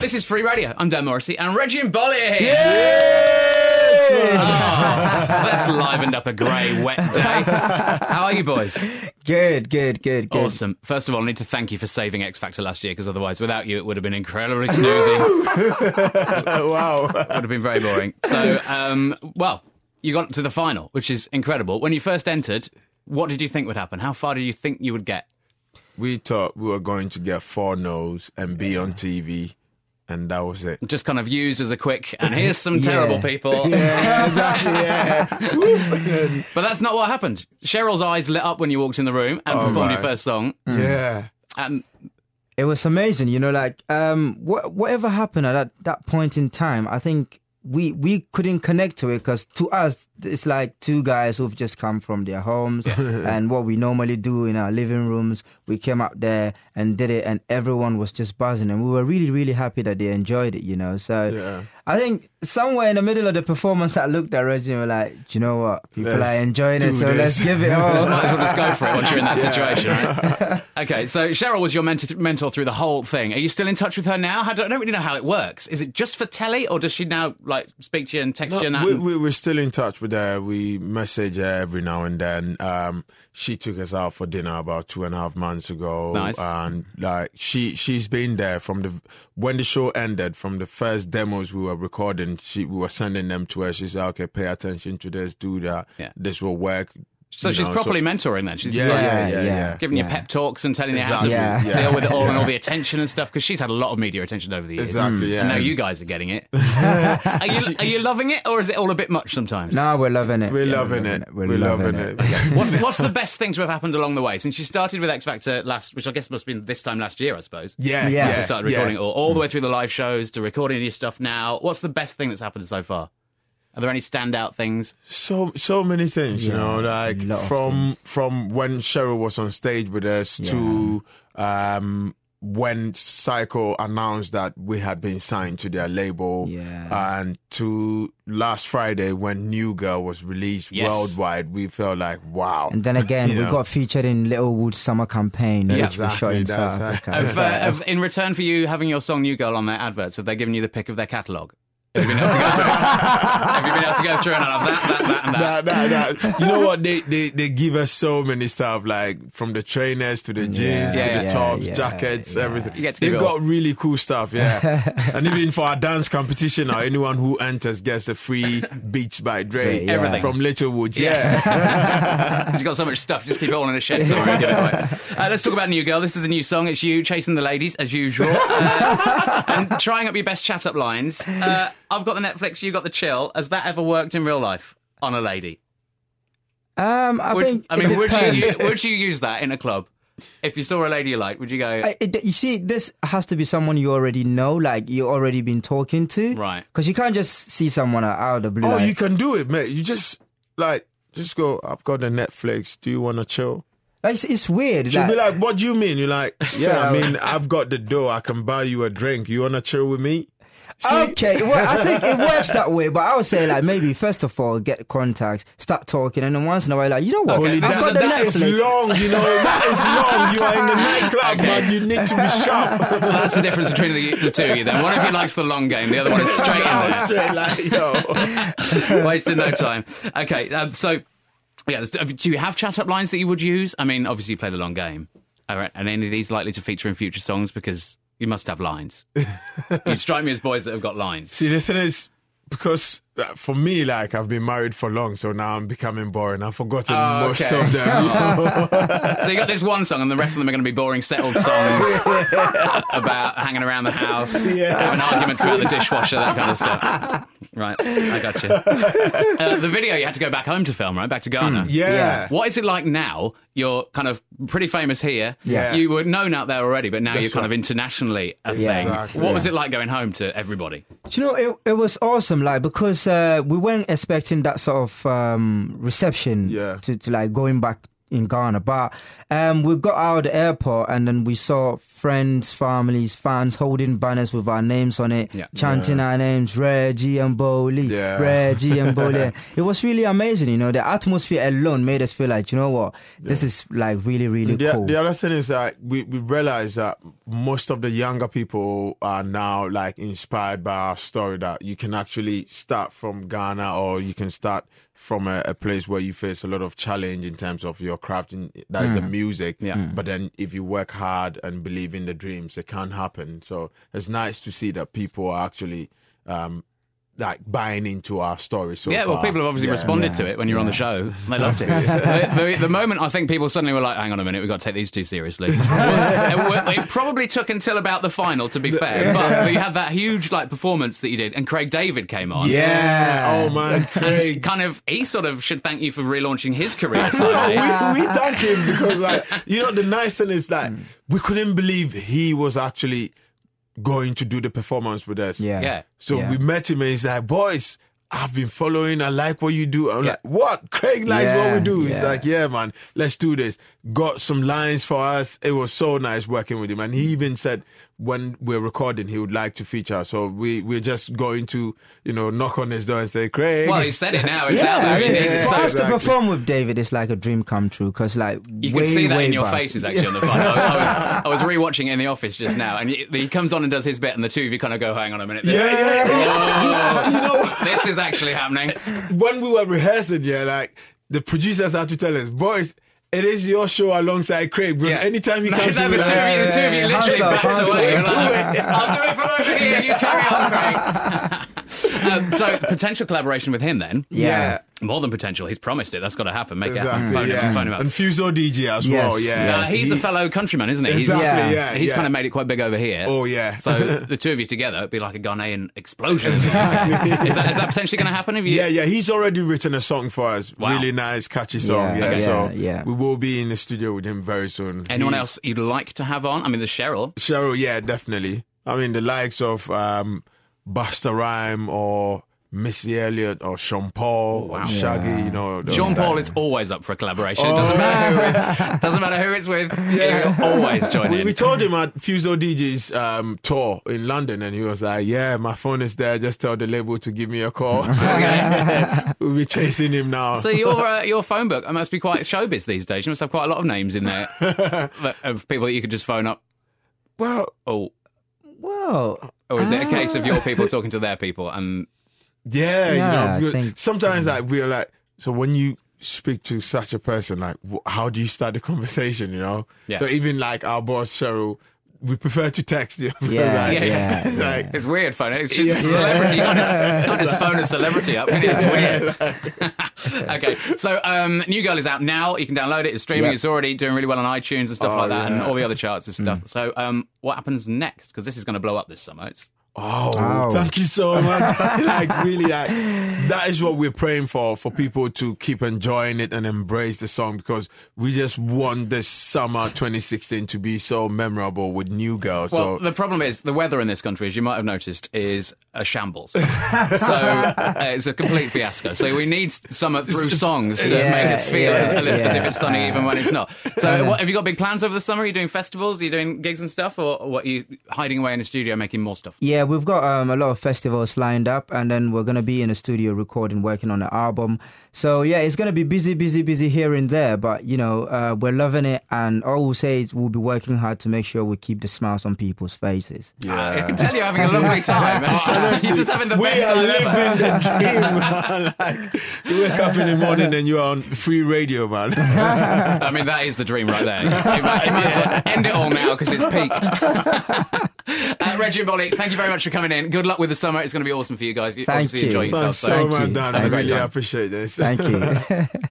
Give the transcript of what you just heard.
This is Free Radio. I'm Dan Morrissey and Reggie and Bolly are here. Yes! Oh, that's livened up a grey, wet day. How are you boys? Good. Awesome. First of all, I need to thank you for saving X Factor last year, because otherwise, without you, it would have been incredibly snoozy. Wow. It would have been very boring. So, well, you got to the final, which is incredible. When you first entered, what did you think would happen? How far did you think you would get? We thought we were going to get 4 no's and be on TV, and that was it. Just kind of used as a quick, and here's some terrible people. Yeah, exactly, yeah. But that's not what happened. Cheryl's eyes lit up when you walked in the room and performed your first song. Yeah. And It was amazing, like whatever happened at that point in time, I think we couldn't connect to it, because to us it's like two guys who've just come from their homes and what we normally do in our living rooms. We came up there and did it, and everyone was just buzzing, and we were really, really happy that they enjoyed it, so I think somewhere in the middle of the performance I looked at Reggie and were like, do you know what, people are enjoying it, so let's give it all. Might as well just go for it once you're in that situation, right? Okay, so Cheryl was your mentor through the whole thing. Are you still in touch with her now? I don't really know how it works. Is it just for telly, or does she now speak to you and text you? And we're still in touch with her. We message her every now and then. She took us out for dinner about 2.5 months ago. Nice. And she's been there from when the show ended, from the first demos we were recording. We were sending them to her. She said, "Okay, pay attention to this, do that. Yeah. This will work." So she's properly mentoring then. She's giving you pep talks and telling you how to deal with it all and all the attention and stuff, because she's had a lot of media attention over the years. Exactly, And now you guys are getting it. Are you loving it, or is it all a bit much sometimes? No, we're loving it. We're loving it. We're loving it. What's the best thing to have happened along the way since you started with X Factor which I guess must have been this time last year, I suppose? Yeah. Since you started recording it all the way through the live shows to recording your stuff now. What's the best thing that's happened so far? Are there any standout things? So many things, like from when Cheryl was on stage with us to when Psycho announced that we had been signed to their label, and to last Friday when New Girl was released worldwide. We felt like, wow. And then again, we got featured in Littlewood's summer campaign, which we shot in South Africa. In return for you having your song New Girl on their adverts, have they given you the pick of their catalogue? Have you been able to go through it? Have you been able to go through and have that, and that? You know what? They give us so many stuff, like from the trainers to the jeans to the tops, jackets, everything. They've got really cool stuff, and even for our dance competition now, anyone who enters gets a free Beats by Dre everything from Littlewoods. You've got so much stuff, just keep it all in a shed somewhere and give it away. Let's talk about New Girl. This is a new song. It's you chasing the ladies, as usual, and trying up your best chat-up lines. I've got the Netflix, you got the chill. Has that ever worked in real life on a lady? Would you use that in a club? If you saw a lady you like, would you go... you see, this has to be someone you already know, like you already been talking to. Right. Because you can't just see someone out of the blue. Oh, you can do it, mate. You just go, I've got the Netflix. Do you want to chill? It's weird. She'll be like, what do you mean? You're like, I've got the dough. I can buy you a drink. You want to chill with me? See? Okay, well, I think it works that way, but I would say, like, maybe first of all, get contacts, start talking, and then once in a while, like, you know what? Okay, that is long, that is long. You are in the nightclub, man. You need to be sharp. Well, that's the difference between the two of you then. One of you likes the long game, the other one is straight in there. Wasting no time. Okay, do you have chat-up lines that you would use? I mean, obviously you play the long game. Are any of these likely to feature in future songs? Because you must have lines. You strike me as boys that have got lines. See, the thing is, because for me, like, I've been married for long, so now I'm becoming boring. I've forgotten most of them. So you got this one song, and the rest of them are going to be boring, settled songs about hanging around the house, having arguments about the dishwasher, that kind of stuff. Right, I got you. The video you had to go back home to film, right? Back to Ghana. Yeah. What is it like now? You're kind of pretty famous here. Yeah. You were known out there already, but now you're kind of internationally a thing. Exactly. What was it like going home to everybody? Do you know, it was awesome, like, because we weren't expecting that sort of reception to like going back in Ghana. But we got out of the airport and then we saw friends, families, fans holding banners with our names on it, chanting our names, Reggie and Boli, Reggie and Boli. It was really amazing, you know. The atmosphere alone made us feel like, you know what, this is like really, really cool. The other thing is that we realized that most of the younger people are now like inspired by our story, that you can actually start from Ghana, or you can start from a place where you face a lot of challenge in terms of your craft, that is the music. But then if you work hard and believe in the dreams, it can happen. So it's nice to see that people are actually like buying into our story so far. Well, people have obviously responded to it when you're on the show. They loved it. The moment I think people suddenly were like, hang on a minute, we've got to take these two seriously. It probably took until about the final, to be fair, but you had that huge like performance that you did, and Craig David came on. Oh man, Craig. And he sort of should thank you for relaunching his career. we thank him because, like, you know, the nice thing is that we couldn't believe he was actually going to do the performance with us. So we met him and he's like, boys, I've been following, I like what you do. I'm like, what? Craig likes what we do. He's like, yeah, man, let's do this. Got some lines for us. It was so nice working with him. And he even said when we're recording, he would like to feature. So we're just going to, you know, knock on his door and say, Craig. Well, he said it now. It's out there. For us to perform with David, it's like a dream come true, because like you can see that in your faces actually on the phone. I was rewatching it in the office just now, and he comes on and does his bit, and the two of you kind of go, hang on a minute. You know, this is actually happening. When we were rehearsing, like the producers had to tell us, boys, it is your show alongside Craig, because anytime he comes in, the two of you literally backs away. I'll do it from over here. You carry on, Craig. So potential collaboration with him then? More than potential. He's promised it. That's got to happen. Make it happen. Phone him up. And Fuso DJ as well. He's a fellow countryman, isn't he? He's kind of made it quite big over here. So the two of you together, it'd be like a Ghanaian explosion. Is that potentially going to happen? He's already written a song for us. Wow. Really nice, catchy song. We will be in the studio with him very soon. Anyone else you'd like to have on? I mean, there's Cheryl. Cheryl, definitely. I mean, the likes of Busta Rhyme or Missy Elliott or Sean Paul or Shaggy, you know. Sean Paul is always up for a collaboration. It doesn't matter who it's with. He'll always join in. We told him at Fuso DJ's tour in London, and he was like, my phone is there. Just tell the label to give me a call. So we'll be chasing him now. So your phone book must be quite showbiz these days. You must have quite a lot of names in there of people that you could just phone up. Well, or is it a case of your people talking to their people? And you know, sometimes like we're like, so when you speak to such a person, like how do you start the conversation, you know? So even like our boss Cheryl, we prefer to text you. It's weird phone. It's just celebrity. You can't just phone a celebrity up. It's weird. Okay, so New Girl is out now. You can download it. It's streaming. It's already doing really well on iTunes and stuff like that, and all the other charts and stuff. So what happens next? Because this is going to blow up this summer. Thank you so much. That is what we're praying for people to keep enjoying it and embrace the song, because we just want this summer 2016 to be so memorable with New Girl. Well, the problem is the weather in this country, as you might have noticed, is a shambles. So it's a complete fiasco. So we need summer through songs to make us feel as if it's sunny even when it's not. So have you got big plans over the summer? Are you doing festivals? Are you doing gigs and stuff? Or what, are you hiding away in the studio making more stuff? Yeah, we've got a lot of festivals lined up, and then we're going to be in the studio recording, working on the album. So it's going to be busy here and there, but you know, we're loving it, and all we'll say is we'll be working hard to make sure we keep the smiles on people's faces. I can tell you're having a lovely time. You're just having the best time ever. We are living the dream, man. Like, you wake up in the morning and you're on free radio, man. I mean, that is the dream right there. You might as well end it all now because it's peaked. Reggie and Bolly, thank you very much for coming in. Good luck with the summer. It's going to be awesome for you guys. Thank you. Enjoy yourself. Thanks so much, Dan. I really appreciate this. Thank you.